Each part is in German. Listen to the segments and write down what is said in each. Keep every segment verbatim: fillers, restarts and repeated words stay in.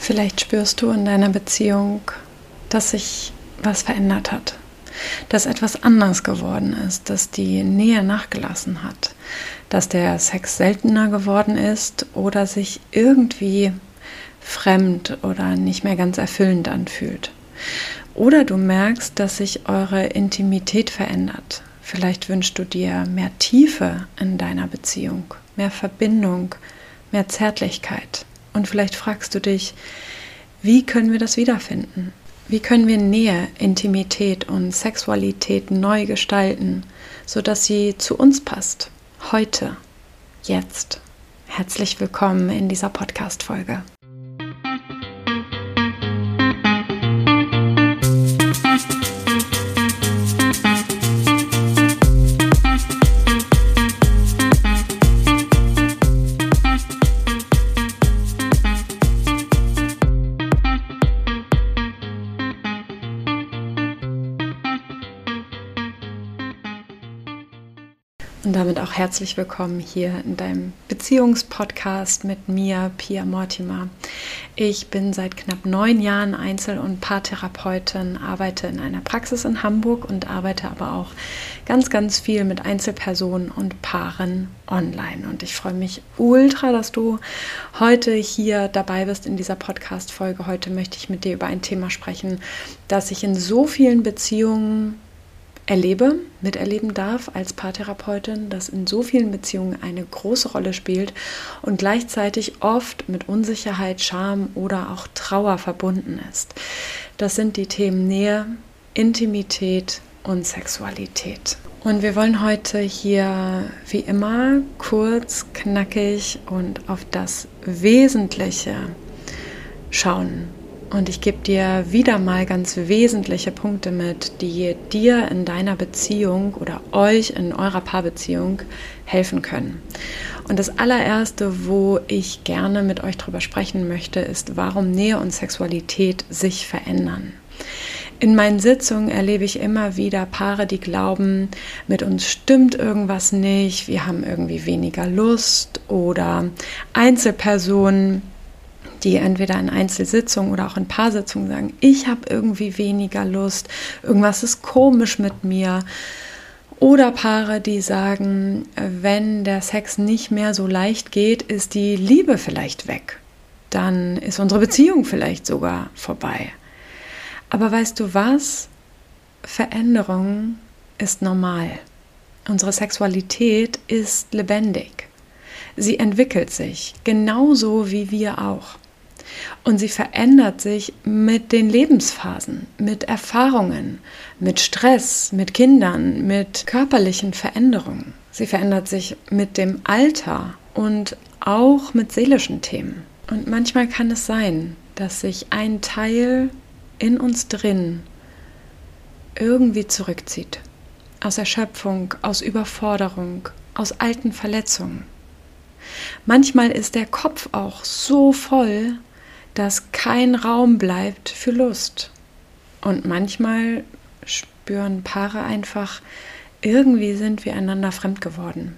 Vielleicht spürst du in deiner Beziehung, dass sich was verändert hat, dass etwas anders geworden ist, dass die Nähe nachgelassen hat, dass der Sex seltener geworden ist oder sich irgendwie fremd oder nicht mehr ganz erfüllend anfühlt. Oder du merkst, dass sich eure Intimität verändert. Vielleicht wünschst du dir mehr Tiefe in deiner Beziehung, mehr Verbindung, mehr Zärtlichkeit. Und vielleicht fragst du dich, wie können wir das wiederfinden? Wie können wir Nähe, Intimität und Sexualität neu gestalten, sodass sie zu uns passt? Heute, jetzt. Herzlich willkommen in dieser Podcast-Folge. Und damit auch herzlich willkommen hier in deinem Beziehungspodcast mit mir, Pia Mortimer. Ich bin seit knapp neun Jahren Einzel- und Paartherapeutin, arbeite in einer Praxis in Hamburg und arbeite aber auch ganz, ganz viel mit Einzelpersonen und Paaren online. Und ich freue mich ultra, dass du heute hier dabei bist in dieser Podcast-Folge. Heute möchte ich mit dir über ein Thema sprechen, das ich in so vielen Beziehungen erlebe, miterleben darf als Paartherapeutin, das in so vielen Beziehungen eine große Rolle spielt und gleichzeitig oft mit Unsicherheit, Scham oder auch Trauer verbunden ist. Das sind die Themen Nähe, Intimität und Sexualität. Und wir wollen heute hier wie immer kurz, knackig und auf das Wesentliche schauen. Und ich gebe dir wieder mal ganz wesentliche Punkte mit, die dir in deiner Beziehung oder euch in eurer Paarbeziehung helfen können. Und das allererste, wo ich gerne mit euch drüber sprechen möchte, ist, warum Nähe und Sexualität sich verändern. In meinen Sitzungen erlebe ich immer wieder Paare, die glauben, mit uns stimmt irgendwas nicht, wir haben irgendwie weniger Lust, oder Einzelpersonen, die entweder in Einzelsitzungen oder auch in Paarsitzungen sagen, ich habe irgendwie weniger Lust, irgendwas ist komisch mit mir. Oder Paare, die sagen, wenn der Sex nicht mehr so leicht geht, ist die Liebe vielleicht weg. Dann ist unsere Beziehung vielleicht sogar vorbei. Aber weißt du was? Veränderung ist normal. Unsere Sexualität ist lebendig. Sie entwickelt sich, genauso wie wir auch. Und sie verändert sich mit den Lebensphasen, mit Erfahrungen, mit Stress, mit Kindern, mit körperlichen Veränderungen. Sie verändert sich mit dem Alter und auch mit seelischen Themen. Und manchmal kann es sein, dass sich ein Teil in uns drin irgendwie zurückzieht. Aus Erschöpfung, aus Überforderung, aus alten Verletzungen. Manchmal ist der Kopf auch so voll, dass kein Raum bleibt für Lust. Und manchmal spüren Paare einfach, irgendwie sind wir einander fremd geworden.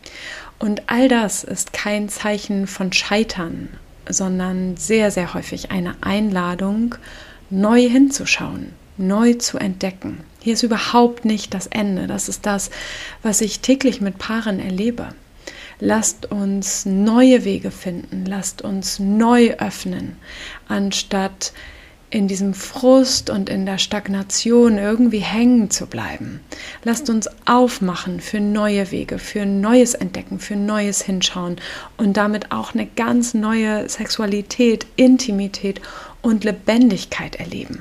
Und all das ist kein Zeichen von Scheitern, sondern sehr, sehr häufig eine Einladung, neu hinzuschauen, neu zu entdecken. Hier ist überhaupt nicht das Ende. Das ist das, was ich täglich mit Paaren erlebe. Lasst uns neue Wege finden, lasst uns neu öffnen, anstatt in diesem Frust und in der Stagnation irgendwie hängen zu bleiben. Lasst uns aufmachen für neue Wege, für neues Entdecken, für neues Hinschauen und damit auch eine ganz neue Sexualität, Intimität und Lebendigkeit erleben.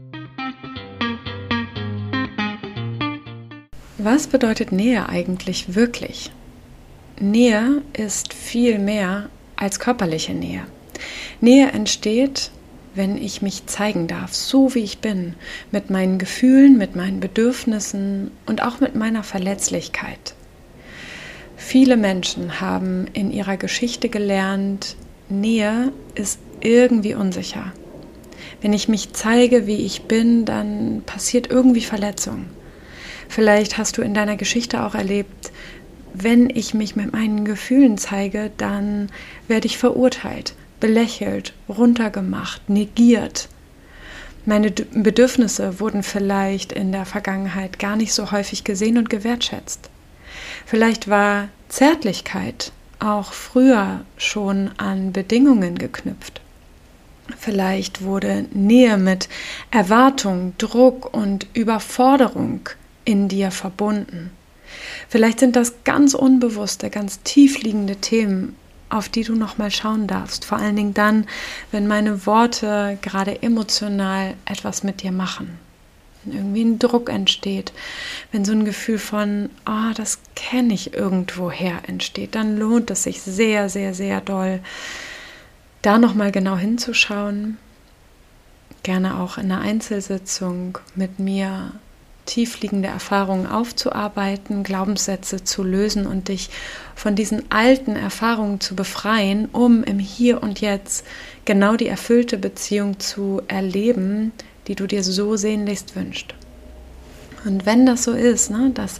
Was bedeutet Nähe eigentlich wirklich? Nähe ist viel mehr als körperliche Nähe. Nähe entsteht, wenn ich mich zeigen darf, so wie ich bin, mit meinen Gefühlen, mit meinen Bedürfnissen und auch mit meiner Verletzlichkeit. Viele Menschen haben in ihrer Geschichte gelernt, Nähe ist irgendwie unsicher. Wenn ich mich zeige, wie ich bin, dann passiert irgendwie Verletzung. Vielleicht hast du in deiner Geschichte auch erlebt, wenn ich mich mit meinen Gefühlen zeige, dann werde ich verurteilt, belächelt, runtergemacht, negiert. Meine Bedürfnisse wurden vielleicht in der Vergangenheit gar nicht so häufig gesehen und gewertschätzt. Vielleicht war Zärtlichkeit auch früher schon an Bedingungen geknüpft. Vielleicht wurde Nähe mit Erwartung, Druck und Überforderung in dir verbunden. Vielleicht sind das ganz unbewusste, ganz tiefliegende Themen, auf die du nochmal schauen darfst. Vor allen Dingen dann, wenn meine Worte gerade emotional etwas mit dir machen. Wenn irgendwie ein Druck entsteht, wenn so ein Gefühl von, ah, oh, das kenne ich irgendwoher entsteht, dann lohnt es sich sehr, sehr, sehr doll, da nochmal genau hinzuschauen. Gerne auch in einer Einzelsitzung mit mir tiefliegende Erfahrungen aufzuarbeiten, Glaubenssätze zu lösen und dich von diesen alten Erfahrungen zu befreien, um im Hier und Jetzt genau die erfüllte Beziehung zu erleben, die du dir so sehnlichst wünschst. Und wenn das so ist, ne, dass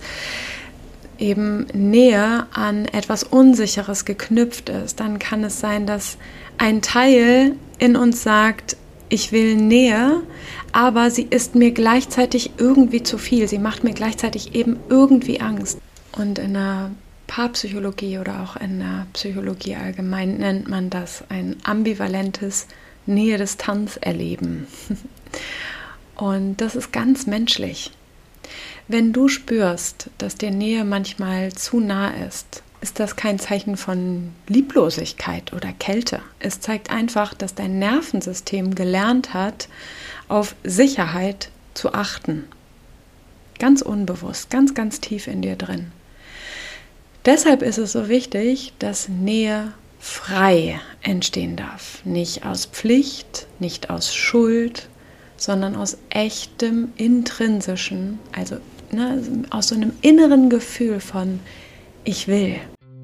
eben Nähe an etwas Unsicheres geknüpft ist, dann kann es sein, dass ein Teil in uns sagt, ich will Nähe, aber sie ist mir gleichzeitig irgendwie zu viel. Sie macht mir gleichzeitig eben irgendwie Angst. Und in der Paarpsychologie oder auch in der Psychologie allgemein nennt man das ein ambivalentes Nähe-Distanz-Erleben. Und das ist ganz menschlich. Wenn du spürst, dass dir Nähe manchmal zu nah ist, ist das kein Zeichen von Lieblosigkeit oder Kälte. Es zeigt einfach, dass dein Nervensystem gelernt hat, auf Sicherheit zu achten. Ganz unbewusst, ganz, ganz tief in dir drin. Deshalb ist es so wichtig, dass Nähe frei entstehen darf. Nicht aus Pflicht, nicht aus Schuld, sondern aus echtem, intrinsischen, also ne, aus so einem inneren Gefühl von ich will.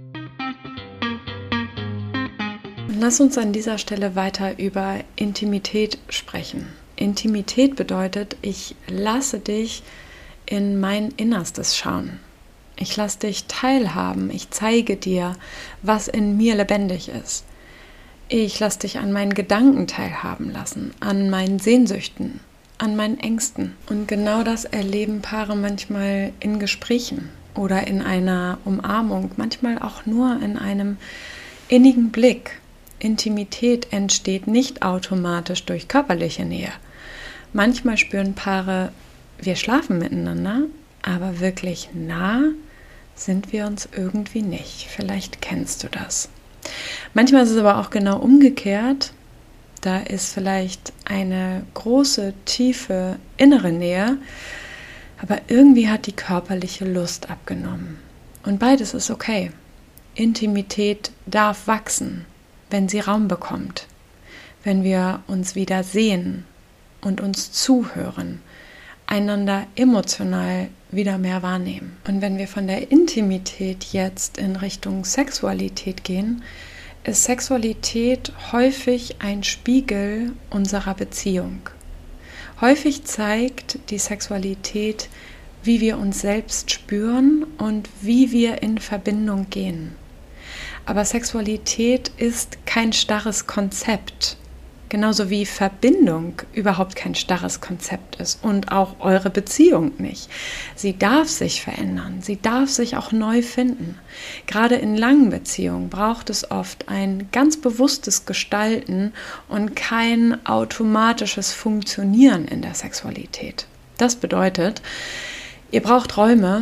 Lass uns an dieser Stelle weiter über Intimität sprechen. Intimität bedeutet, ich lasse dich in mein Innerstes schauen. Ich lasse dich teilhaben. Ich zeige dir, was in mir lebendig ist. Ich lasse dich an meinen Gedanken teilhaben lassen, an meinen Sehnsüchten, an meinen Ängsten. Und genau das erleben Paare manchmal in Gesprächen oder in einer Umarmung, manchmal auch nur in einem innigen Blick. Intimität entsteht nicht automatisch durch körperliche Nähe. Manchmal spüren Paare, wir schlafen miteinander, aber wirklich nah sind wir uns irgendwie nicht. Vielleicht kennst du das. Manchmal ist es aber auch genau umgekehrt. Da ist vielleicht eine große, tiefe innere Nähe, aber irgendwie hat die körperliche Lust abgenommen. Und beides ist okay. Intimität darf wachsen, wenn sie Raum bekommt, wenn wir uns wieder sehen und uns zuhören, einander emotional wieder mehr wahrnehmen. Und wenn wir von der Intimität jetzt in Richtung Sexualität gehen, ist Sexualität häufig ein Spiegel unserer Beziehung. Häufig zeigt die Sexualität, wie wir uns selbst spüren und wie wir in Verbindung gehen. Aber Sexualität ist kein starres Konzept, genauso wie Verbindung überhaupt kein starres Konzept ist und auch eure Beziehung nicht. Sie darf sich verändern, sie darf sich auch neu finden. Gerade in langen Beziehungen braucht es oft ein ganz bewusstes Gestalten und kein automatisches Funktionieren in der Sexualität. Das bedeutet, ihr braucht Räume,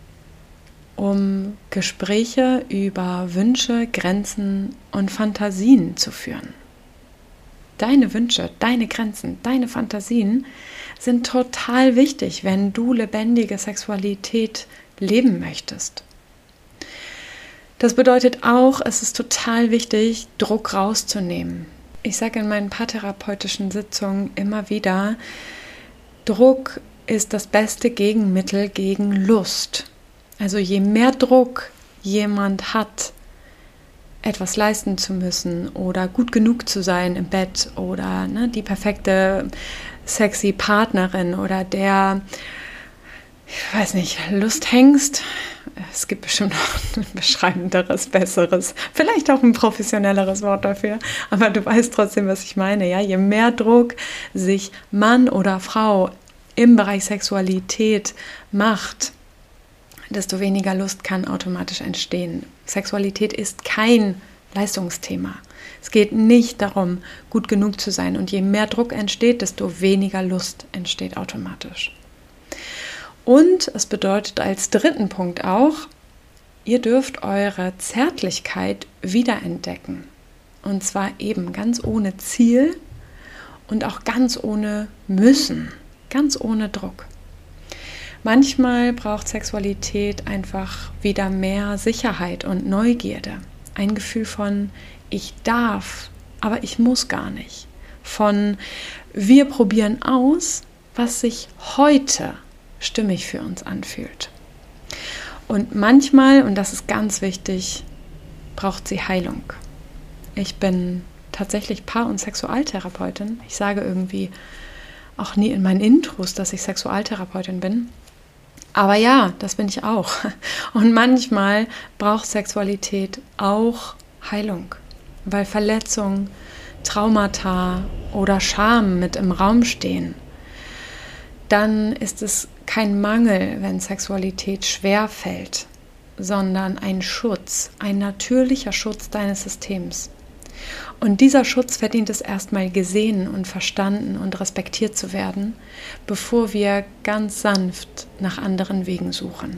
um Gespräche über Wünsche, Grenzen und Fantasien zu führen. Deine Wünsche, deine Grenzen, deine Fantasien sind total wichtig, wenn du lebendige Sexualität leben möchtest. Das bedeutet auch, es ist total wichtig, Druck rauszunehmen. Ich sage in meinen paartherapeutischen Sitzungen immer wieder, Druck ist das beste Gegenmittel gegen Lust. Also je mehr Druck jemand hat, etwas leisten zu müssen oder gut genug zu sein im Bett oder ne, die perfekte sexy Partnerin oder der ich weiß nicht, Lust hängst. Es gibt bestimmt noch ein beschreibenderes, besseres, vielleicht auch ein professionelleres Wort dafür, aber du weißt trotzdem, was ich meine. Ja? Je mehr Druck sich Mann oder Frau im Bereich Sexualität macht, desto weniger Lust kann automatisch entstehen. Sexualität ist kein Leistungsthema. Es geht nicht darum, gut genug zu sein. Und je mehr Druck entsteht, desto weniger Lust entsteht automatisch. Und es bedeutet als dritten Punkt auch, ihr dürft eure Zärtlichkeit wiederentdecken. Und zwar eben ganz ohne Ziel und auch ganz ohne Müssen, ganz ohne Druck. Manchmal braucht Sexualität einfach wieder mehr Sicherheit und Neugierde. Ein Gefühl von, ich darf, aber ich muss gar nicht. Von, wir probieren aus, was sich heute stimmig für uns anfühlt. Und manchmal, und das ist ganz wichtig, braucht sie Heilung. Ich bin tatsächlich Paar- und Sexualtherapeutin. Ich sage irgendwie auch nie in meinen Intros, dass ich Sexualtherapeutin bin. Aber ja, das bin ich auch. Und manchmal braucht Sexualität auch Heilung, weil Verletzungen, Traumata oder Scham mit im Raum stehen. Dann ist es kein Mangel, wenn Sexualität schwer fällt, sondern ein Schutz, ein natürlicher Schutz deines Systems. Und dieser Schutz verdient es erstmal gesehen und verstanden und respektiert zu werden, bevor wir ganz sanft nach anderen Wegen suchen.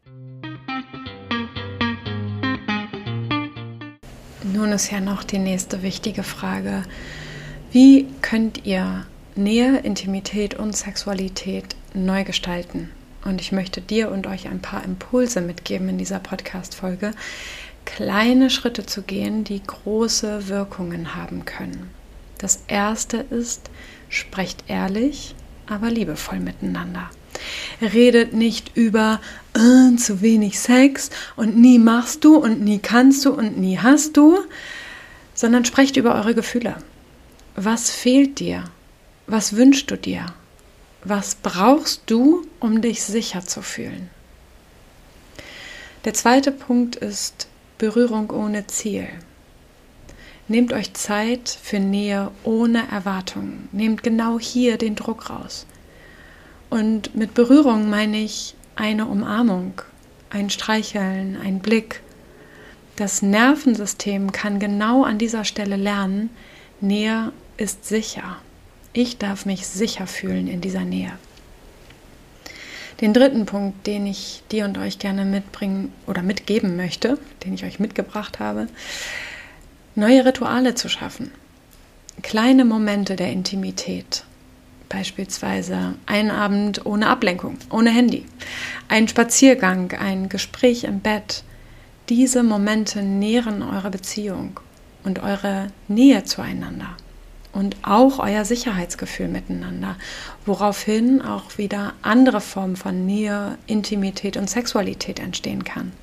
Nun ist ja noch die nächste wichtige Frage: Wie könnt ihr Nähe, Intimität und Sexualität neu gestalten? Und ich möchte dir und euch ein paar Impulse mitgeben in dieser Podcast-Folge, kleine Schritte zu gehen, die große Wirkungen haben können. Das erste ist, sprecht ehrlich, aber liebevoll miteinander. Redet nicht über äh, zu wenig Sex und nie machst du und nie kannst du und nie hast du, sondern sprecht über eure Gefühle. Was fehlt dir? Was wünschst du dir? Was brauchst du, um dich sicher zu fühlen? Der zweite Punkt ist Berührung ohne Ziel. Nehmt euch Zeit für Nähe ohne Erwartungen. Nehmt genau hier den Druck raus. Und mit Berührung meine ich eine Umarmung, ein Streicheln, ein Blick. Das Nervensystem kann genau an dieser Stelle lernen, Nähe ist sicher. Ich darf mich sicher fühlen in dieser Nähe. Den dritten Punkt, den ich dir und euch gerne mitbringen oder mitgeben möchte, den ich euch mitgebracht habe, neue Rituale zu schaffen. Kleine Momente der Intimität. Beispielsweise ein Abend ohne Ablenkung, ohne Handy, ein Spaziergang, ein Gespräch im Bett. Diese Momente nähren eure Beziehung und eure Nähe zueinander und auch euer Sicherheitsgefühl miteinander, woraufhin auch wieder andere Formen von Nähe, Intimität und Sexualität entstehen kann.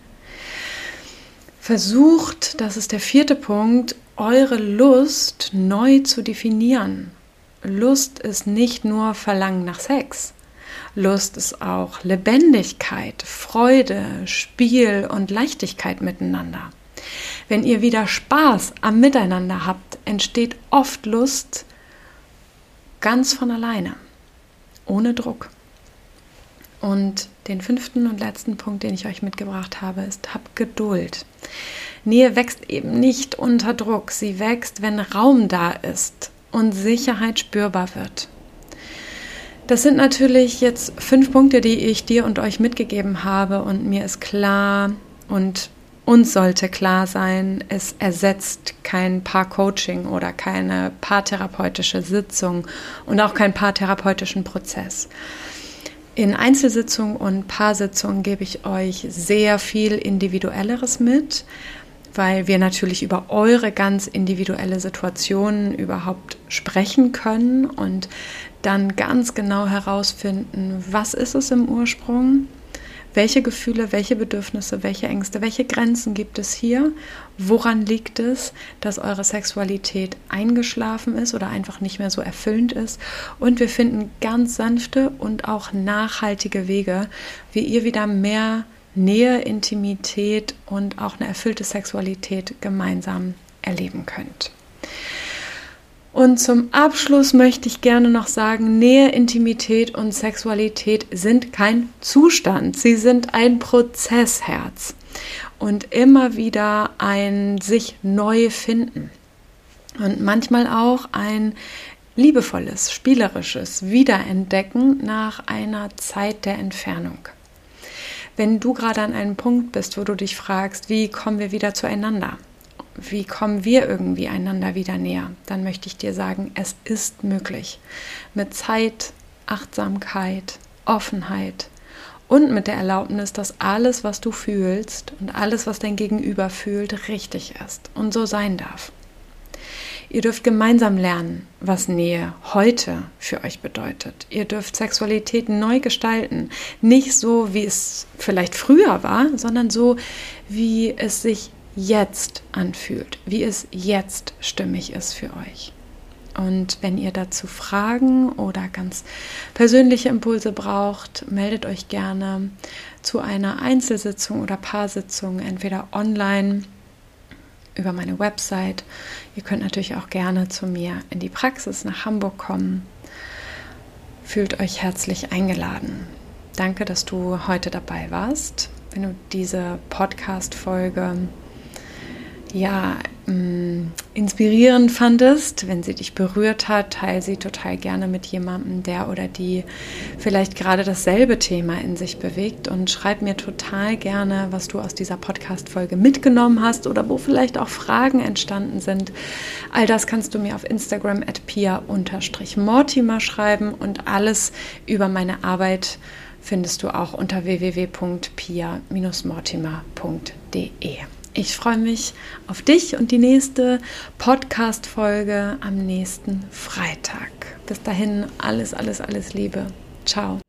Versucht, das ist der vierte Punkt, eure Lust neu zu definieren. Lust ist nicht nur Verlangen nach Sex. Lust ist auch Lebendigkeit, Freude, Spiel und Leichtigkeit miteinander. Wenn ihr wieder Spaß am Miteinander habt, entsteht oft Lust ganz von alleine, ohne Druck. Und den fünften und letzten Punkt, den ich euch mitgebracht habe, ist: Habt Geduld. Nähe wächst eben nicht unter Druck, sie wächst, wenn Raum da ist und Sicherheit spürbar wird. Das sind natürlich jetzt fünf Punkte, die ich dir und euch mitgegeben habe, und mir ist klar und uns sollte klar sein, es ersetzt kein Paar-Coaching oder keine paartherapeutische Sitzung und auch keinen paartherapeutischen Prozess. In Einzelsitzungen und Paarsitzungen gebe ich euch sehr viel Individuelleres mit, weil wir natürlich über eure ganz individuelle Situation überhaupt sprechen können und dann ganz genau herausfinden, was ist es im Ursprung, welche Gefühle, welche Bedürfnisse, welche Ängste, welche Grenzen gibt es hier? Woran liegt es, dass eure Sexualität eingeschlafen ist oder einfach nicht mehr so erfüllend ist? Und wir finden ganz sanfte und auch nachhaltige Wege, wie ihr wieder mehr Nähe, Intimität und auch eine erfüllte Sexualität gemeinsam erleben könnt. Und zum Abschluss möchte ich gerne noch sagen, Nähe, Intimität und Sexualität sind kein Zustand, sie sind ein Prozessherz und immer wieder ein sich neu finden und manchmal auch ein liebevolles, spielerisches Wiederentdecken nach einer Zeit der Entfernung. Wenn du gerade an einem Punkt bist, wo du dich fragst, wie kommen wir wieder zueinander? Wie kommen wir irgendwie einander wieder näher? Dann möchte ich dir sagen, es ist möglich. Mit Zeit, Achtsamkeit, Offenheit und mit der Erlaubnis, dass alles, was du fühlst und alles, was dein Gegenüber fühlt, richtig ist und so sein darf. Ihr dürft gemeinsam lernen, was Nähe heute für euch bedeutet. Ihr dürft Sexualität neu gestalten. Nicht so, wie es vielleicht früher war, sondern so, wie es sich jetzt anfühlt, wie es jetzt stimmig ist für euch. Und wenn ihr dazu Fragen oder ganz persönliche Impulse braucht, meldet euch gerne zu einer Einzelsitzung oder Paarsitzung, entweder online über meine Website. Ihr könnt natürlich auch gerne zu mir in die Praxis nach Hamburg kommen. Fühlt euch herzlich eingeladen. Danke, dass du heute dabei warst. Wenn du diese Podcast-Folge ja, mh, inspirierend fandest, wenn sie dich berührt hat, teile sie total gerne mit jemandem, der oder die vielleicht gerade dasselbe Thema in sich bewegt und schreib mir total gerne, was du aus dieser Podcast-Folge mitgenommen hast oder wo vielleicht auch Fragen entstanden sind. All das kannst du mir auf Instagram at pia mortimer schreiben und alles über meine Arbeit findest du auch unter w w w punkt pia mortimer punkt d e. Ich freue mich auf dich und die nächste Podcast-Folge am nächsten Freitag. Bis dahin alles, alles, alles Liebe. Ciao.